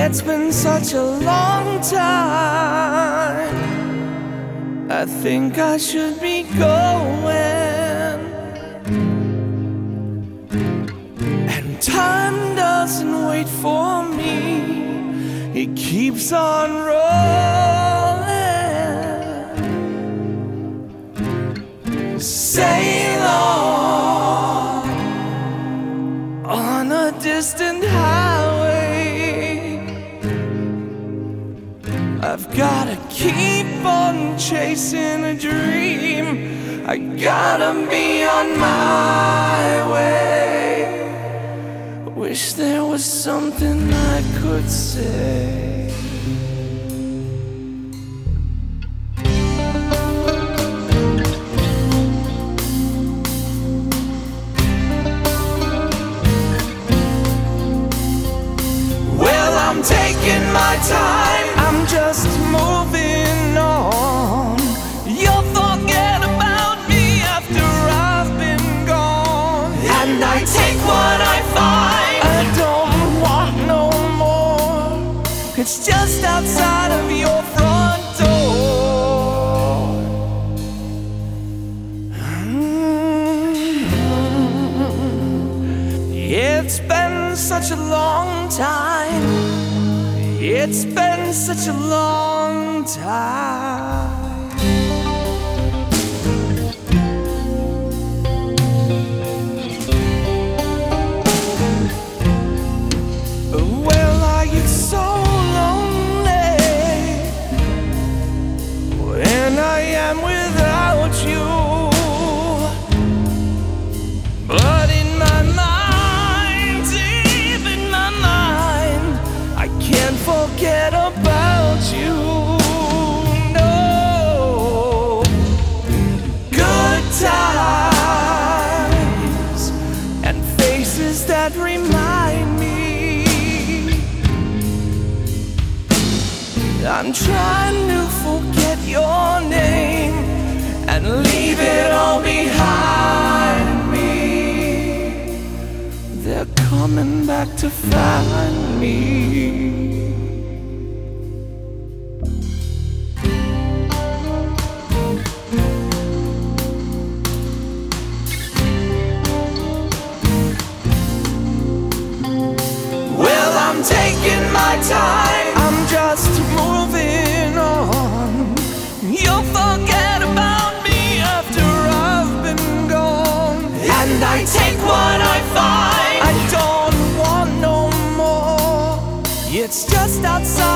It's been such a long time. I think I should be going, and time doesn't wait for me. It keeps on rolling. Sail on a distant highway. I've gotta keep on chasing a dream. I gotta be on my way. Wish there was something I could say. Well, I'm taking my time, I'm just moving on. You'll forget about me after I've been gone, and I take what I find. I don't want no more. It's just outside of your front door. It's been such a long time. It's been such a long time. Well, I get so lonely when I am without you. But in my mind, deep in my mind, I can't forget about you. No. Good times and faces that remind me. I'm trying to forget your name and leave it all behind me. They're coming back to find me. Well, I'm taking my time, I'm just moving on. You'll forget about me after I've been gone, and I take what I find. I don't want no more. It's just outside